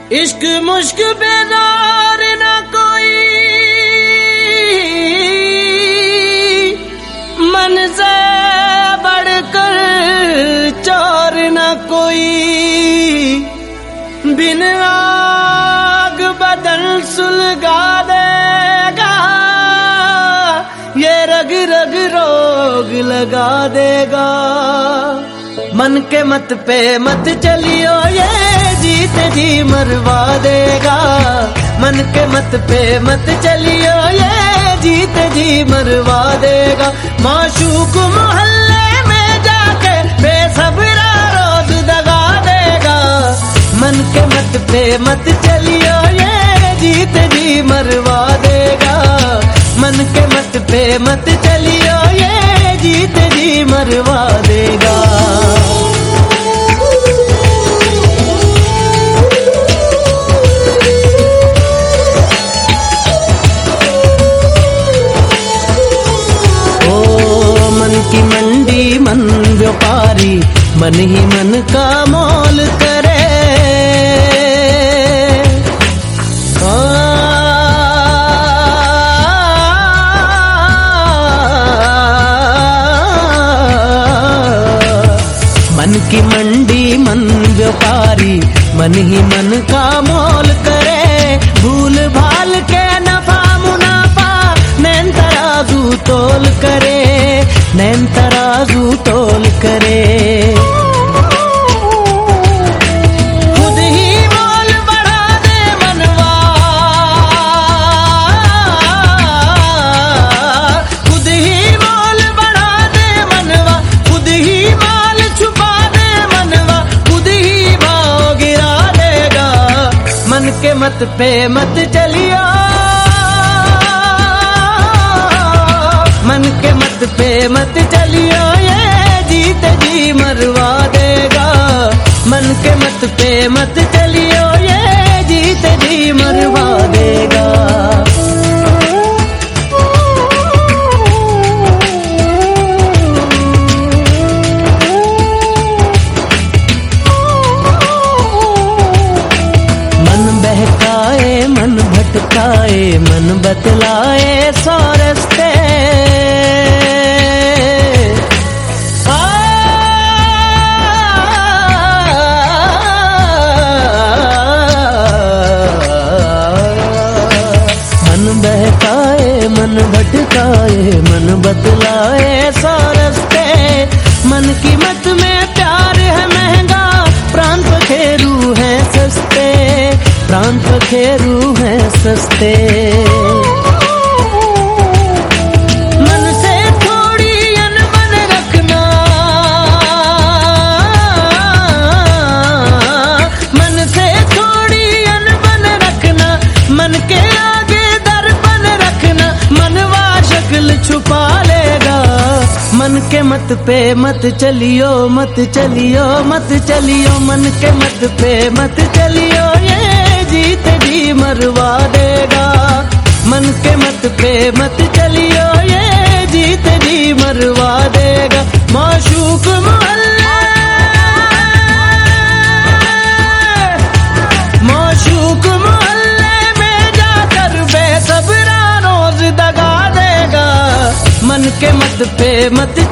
इश्क मुश्क बेजार ना कोई, मन से बढ़कर चोर ना कोई। बिन आग बदन सुलगा देगा, ये रग रग रोग लगा देगा। मन के मत पे मत चलियो, ये जीत जी मरवा देगा। मन के मत पे मत चलियो, ये जीत जी मरवा देगा। माशूक मोहल्ले में जाके बेसब्रा रोज दगा देगा। मन के मत पे मत चलियो, ये जीत जी मरवा देगा। मन के मत पे मत चलियो, ये जीत जी मरवा देगा। की मंडी मन व्यापारी, मन ही मन का मोल करे। मन की मंडी मन व्यापारी, मन ही मन का मोल करे। भूल भाल के नफा मुनाफा नैन तराजू तोल करे, नैन तराजू तोल करे। खुद ही मोल बढ़ा दे मनवा, खुद ही मोल बढ़ा दे मनवा। खुद ही माल छुपा दे मनवा, खुद ही भाव गिरा देगा। मन के मत पे मत चलियो, मन के मत पे मत चलियो, ये जीत जी मरवा देगा। मन के मत पे मत चलियो, ये जीत जी मरवा देगा। मन बहकाए मन भटकाए, मन बतलाए सौ रस्ते। मन भटकाए मन बतलाए सौ रस्ते। मन की मत में प्यार है महंगा, प्राण पखेरू है सस्ते, प्राण पखेरू है सस्ते। मन से थोड़ी अनबन रखना, मन से थोड़ी अनबन रखना। मन के छुपा लेगा। मन के मत पे मत चलियो, मत चलियो, मत चलियो। मन के मत पे मत चलियो, ये जीत जी मरवा देगा। मन के मत पे मत चलियो, ये जीत जी मरवा देगा। माशूक मोहल्ले, माशूक मोहल्ले में जाकर बेसब्रा रोज दगा देगा। मन के मत पे मत